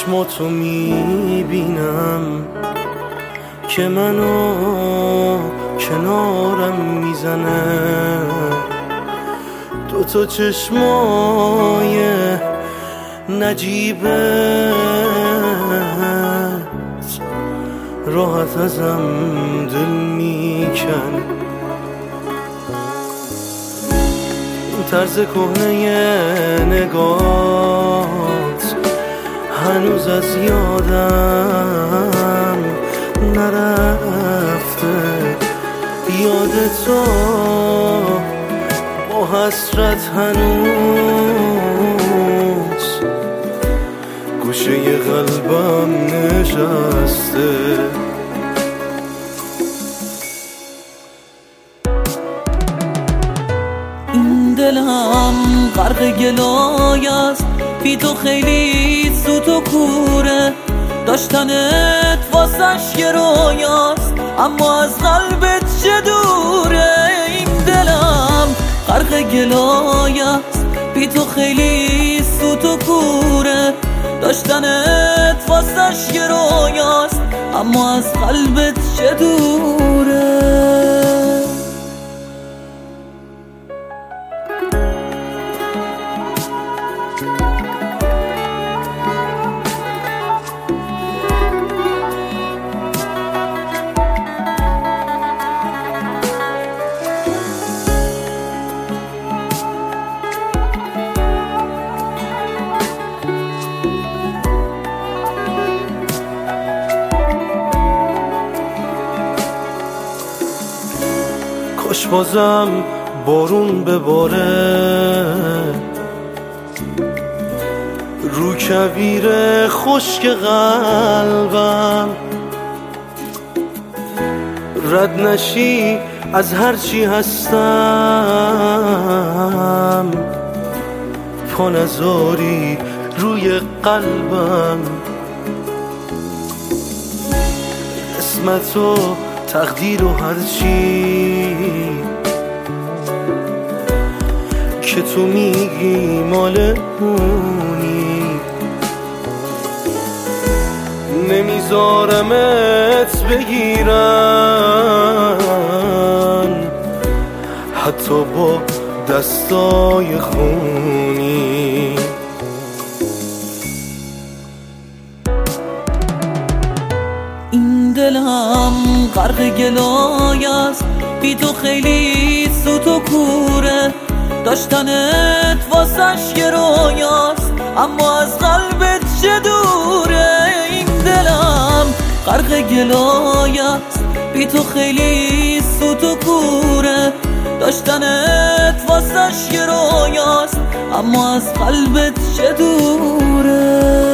چشماتو میبینم که منو کنارم میزنه، دوتا چشمای نجیبت راحت ازم دل میکنه. این طرز کهنه نگات هنوز از یادم نرفته، یاد تو با حسرت هنوز گوشه قلبم نشسته. این دلم غرق گلای است، بی تو خیلی سوت و کوره، داشتنت واسش یه رویاست اما از قلبت چه دوره. این دلم غرق گلای است، بی تو خیلی سوت و کوره، داشتنت واسش یه رویاست اما از قلبت چه دوره. کاش بازم بارون بباره رو کویر خشک قلبم، رد نشی از هرچی هستم، پا نذاری روی قلبم. اسمت و تقدیر و هرچی که تو میگی مال اونی، نمیذارمت بگیرن حتی با دستای خونی. این دلم غرق گلای است، بی تو خیلی سوت و کوره، داشتنت واسش یه رویاست اما از قلبت چه دوره. این دلم غرق گلای است، بی تو خیلی سوت و کوره، داشتنت واسش یه رویاست اما از قلبت چه دوره.